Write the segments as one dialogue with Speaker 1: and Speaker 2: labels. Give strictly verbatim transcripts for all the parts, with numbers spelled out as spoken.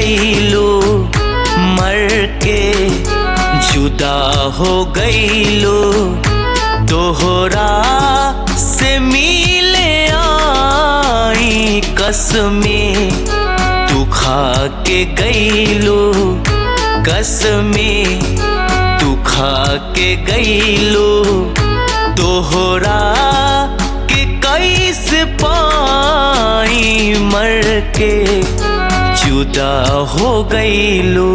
Speaker 1: गईलो, मर के जुदा हो गईलो। तोहरा से मिले आई कसमें तू खा के गईलो, कसमें तू खा के गईलो। तोहरा के कैसे पाई मर के जुदा हो गईलो।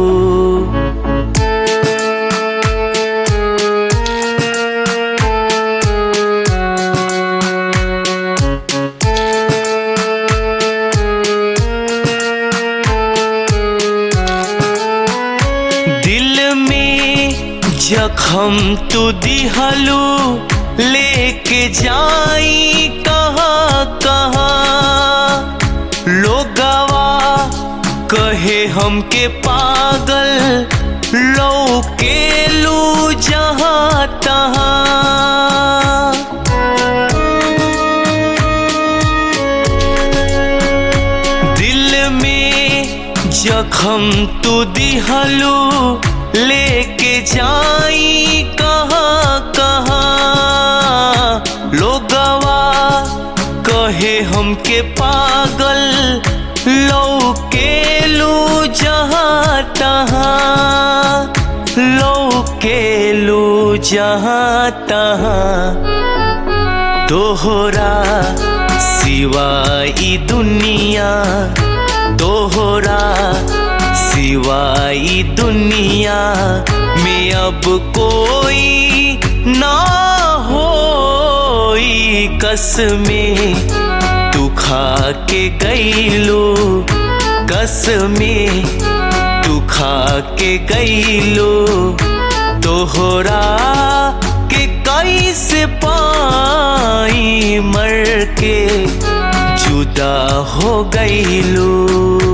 Speaker 1: जखम तू दिहलू लेके जाई कहाँ कहाँ। लोगवा कहे हमके पागल, लौके लू जहाँ तहाँ। दिल में जखम तू दिहलू लेके जाई कहाँ कहाँ। लोगवा कहे हमके पागल, लौके लू जहाँ तहाँ, लौके लू जहाँ तहाँ। तोहरा सिवाई दुनिया, तोहरा सिवाई दुनिया में अब कोई ना होई। कसमें तू खा के गईलो, कसमें तू खा के गईलो। तोहरा के कैसे पाई मर के जुदा हो गईलो।